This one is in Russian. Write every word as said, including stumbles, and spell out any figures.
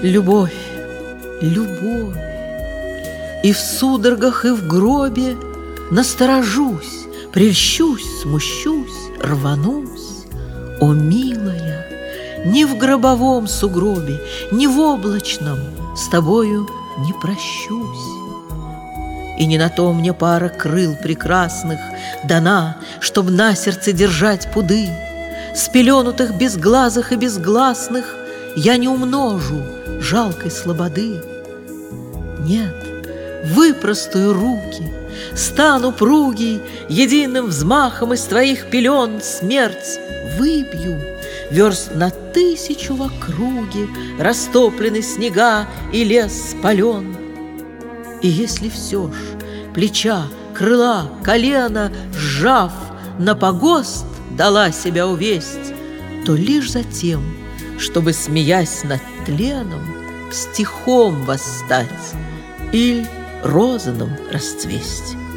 Любовь, любовь, и в судорогах, и в гробе насторожусь, прельщусь, смущусь, рванусь. О, милая, ни в гробовом сугробе, ни в облачном с тобою не прощусь. И не на то мне пара крыл прекрасных дана, чтоб на сердце держать пуды. Спеленутых безглазых и безгласных я не умножу жалкой слободы. Нет, выпростую руки, стану пругий, единым взмахом из твоих пелен смерть выбью. Верст на тысячу в округе растоплены снега и лес спален. И если все ж плеча, крыла, колена, сжав, на погост дала себя увесть, то лишь за тем, чтобы, смеясь над тленом, стихом восстать или розаном расцвесть.